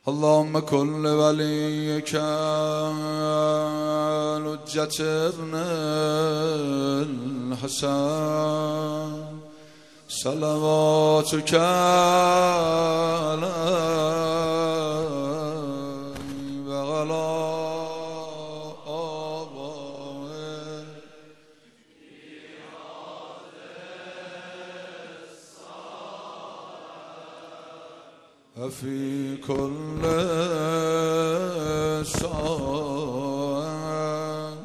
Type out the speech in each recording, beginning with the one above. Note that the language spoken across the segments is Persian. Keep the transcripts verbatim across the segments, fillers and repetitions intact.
اللهم كن لوليك الحجة ابن الحسن صلواتك عليه وعلى آبائه وفي كل ساعة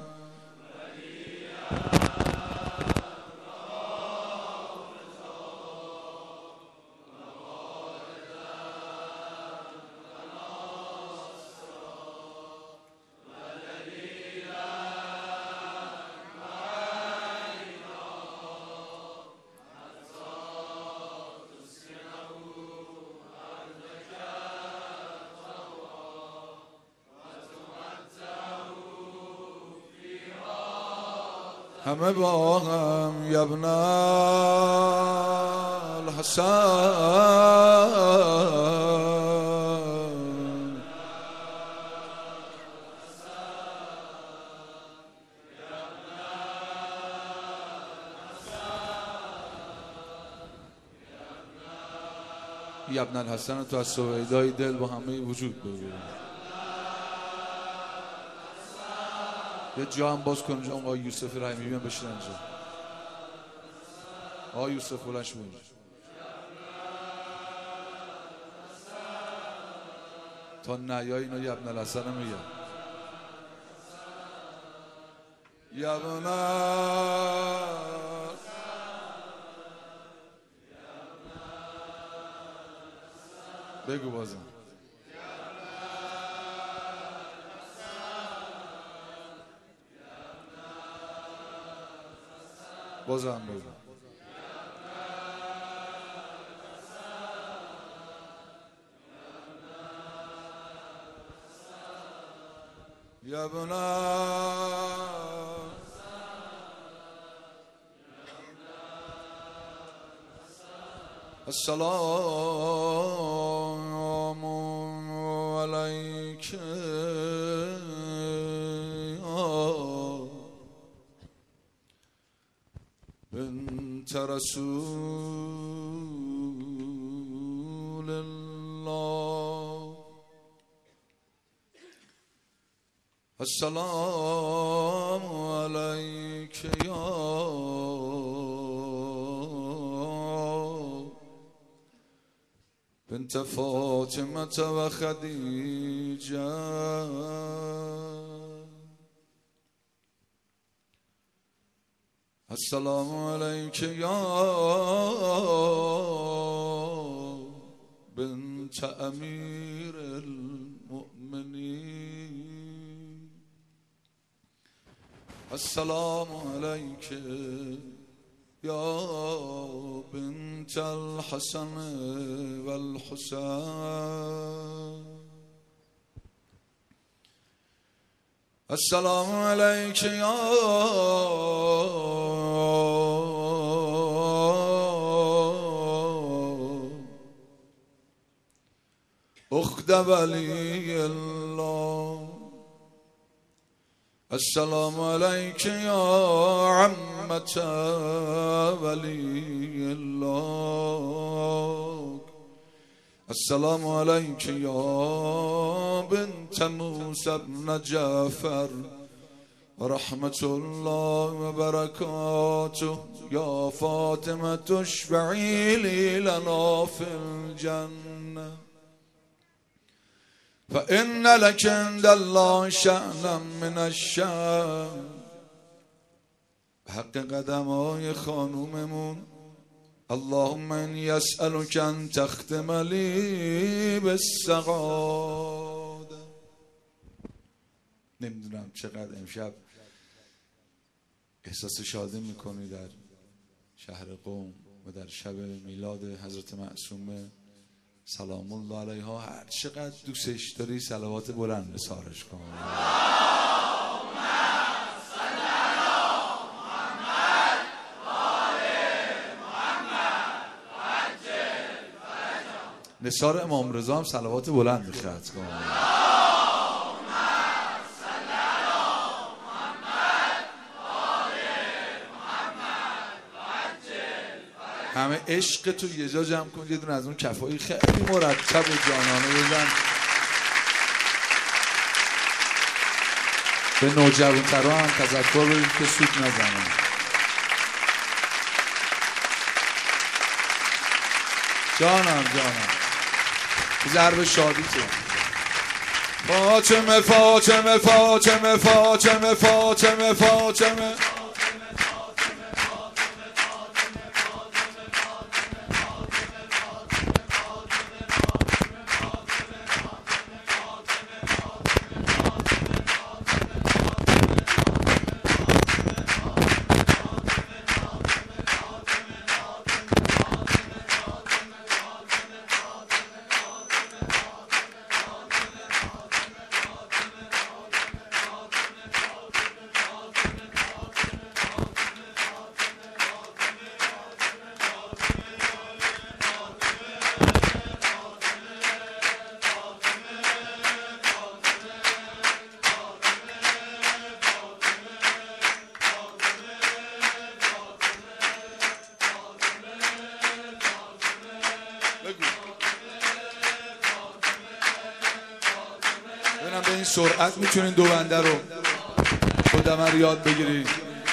همه با هم یا ابن الحسن یا ابن الحسن تو از سویدای دل با همه وجود بگیر. یه جا هم باز کن. آقا یوسف رحیمی بیان بشین اینجا. آقا یوسف بلنش بود. تا نیای اینو یه ابن الحسن میگه. یه ابن بگو بازم. بازم بگو. یا ابن السلام علیک بنت رسول الله. السلام علیک یا بنت فاطمه و خدیجه. السلام علیک یا بنت امیر المؤمنین. السلام علیک یا بنت الحسن والحسین. السلام علیک یا اخت ولی الله. السلام علیک یا عمت ولی الله. السلام علیک یا بنت موسی بن جعفر و رحمت الله و برکاته. یا فاطمه اشفعی لی لنا فی الجنه فإن لك عند الله شأنا من الشأن. حق قدمای خانوممون اللهم إني أسألك أن تختم لي بالسعادة. نمیدونم چقدر امشب احساس شادی میکنی در شهر قم و در شب میلاد حضرت معصومه سلام الله علیها. هر چقدر دوستش داری صلوات بلند بسارش کن. نثار امام رضا هم صلوات بلند بخط کن. همه عشق تو یه جا جمع کن، یه دونه از اون کفایی خیلی مرتب و جانانه بزن به نوجوان‌ترا هم تذکر بدید که سود نزنن. جانم جانم ضرب شادی تو فاطمه فاطمه فاطمه فاطمه فاطمه فاطمه ببینم به این سرعت میتونین دو بنده رو خودمه رو یاد بگیرید.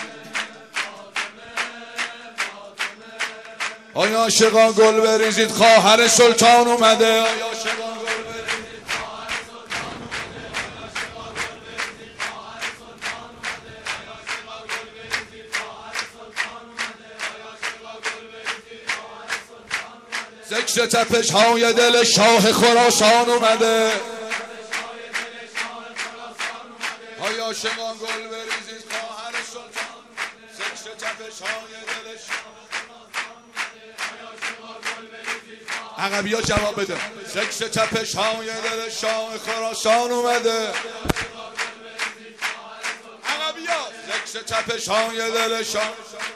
آیا عاشقان گل بریزید خواهر سلطان اومده. آیا عاشقان گل بریزید خواهر سلطان اومده. آیا عاشقان گل بریزید خواهر سلطان اومده. آیا عاشقان گل بریزید خواهر سلطان اومده. آیا عاشقان گل بریزید خواهر سلطان اومده. ذکر تپش های دل شاه خراسان اومده. آیا عاشقان گل بریزید خواهر سلطان ذکر تپش های دل شاه. عقبی ها جواب بده. ذکر تپش های دل شاه خراسان اومده. عقبی ها ذکر تپش های دل شاه.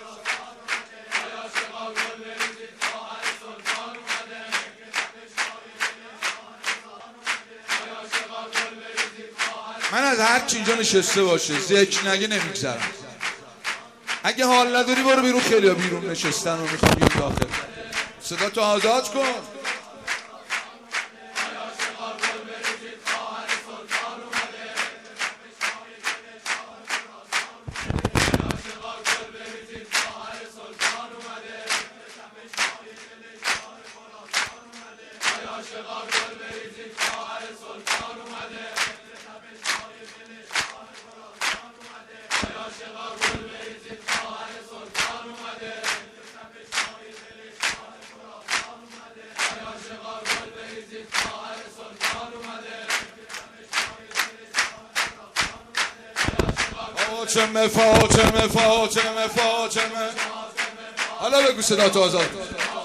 من از هر چی اینجا نشسته باشه ذکر نگه نمیگذرم. اگه حال نداری برو بیرون. خیلی ها بیرون نشستن و میخوام بیرون داخل. صدا تو آزاد کن. فاطمه فاطمه فاطمه فاطمه. حالا بگو صدا تو آزاد.